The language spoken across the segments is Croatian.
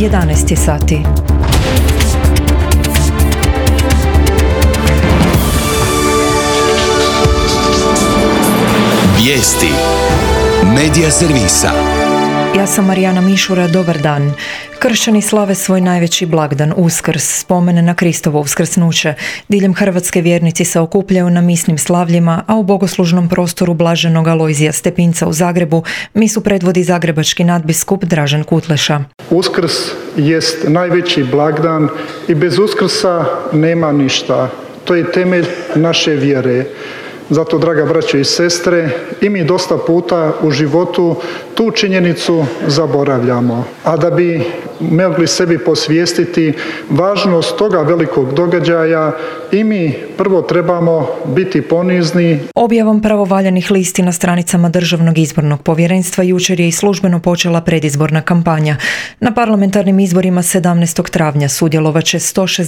11 sati. Vijesti Medija servisa. Ja sam Marijana Mišura, dobar dan. Kršćani slave svoj najveći blagdan, Uskrs, spomen na Kristovo uskrsnuće. Diljem Hrvatske vjernici se okupljaju na misnim slavljima, a u bogoslužnom prostoru Blaženog Alojzija Stepinca u Zagrebu misu predvodi zagrebački nadbiskup Dražen Kutleša. Uskrs jest najveći blagdan i bez Uskrsa nema ništa. To je temelj naše vjere. Zato, draga braćo i sestre, i mi dosta puta u životu tu činjenicu zaboravljamo. A da bi mogli sebi posvijestiti važnost toga velikog događaja, i mi prvo trebamo biti ponizni. Objavom pravovaljanih listi na stranicama Državnog izbornog povjerenstva jučer je i službeno počela predizborna kampanja. Na parlamentarnim izborima 17. travnja sudjelovat će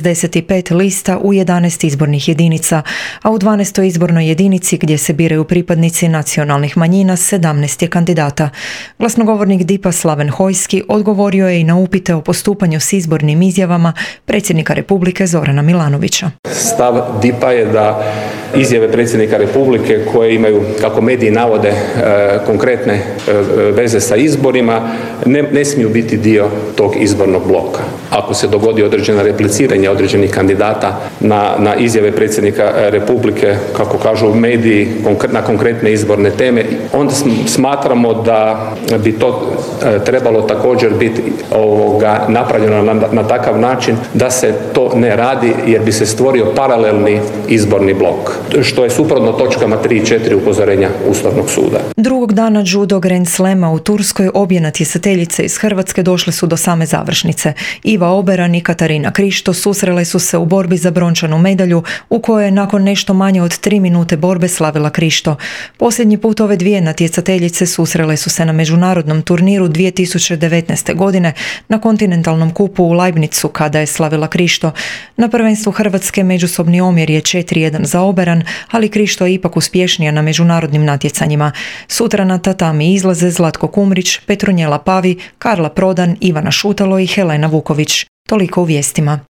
165 lista u 11 izbornih jedinica, a u 12. izbornoj jedinici gdje se biraju pripadnici nacionalnih manjina 17 je kandidata. Glasnogovornik DIP-a Slaven Hojski odgovorio je i na upite o postupanju s izbornim izjavama predsjednika Republike Zorana Milanovića. Stav DIP-a je da izjave predsjednika Republike koje imaju, kako mediji navode, konkretne veze sa izborima, ne smiju biti dio tog izbornog bloka. Ako se dogodi određena repliciranja određenih kandidata na izjave predsjednika Republike, kako kažu mediji, na konkretne izborne teme, onda smatramo da bi to trebalo također biti napravljeno na takav način da se to ne radi, jer bi se stvorio paralelni izborni blok, što je suprotno točkama 3 i 4 upozorenja Ustavnog suda. Drugog dana judo Grand Slema u Turskoj obje natjecateljice iz Hrvatske došle su do same završnice. Iva Oberan i Katarina Krišto susrele su se u borbi za brončanu medalju, u kojoj je nakon nešto manje od 3 minute borbe slavila Krišto. Posljednji put ove dvije natjecateljice susrele su se na međunarodnom turniru 2019. godine na kontinentalnom kupu u Leibnicu, kada je slavila Krišto. Na prvenstvu Hrvatske međusobni omjer je 4:1 za Oberan, ali Krišto je ipak uspješnija na međunarodnim natjecanjima. Sutra na tatami izlaze Zlatko Kumrić, Petronjela Pavi, Karla Prodan, Ivana Šutalo i Helena Vuković. Toliko u vijestima.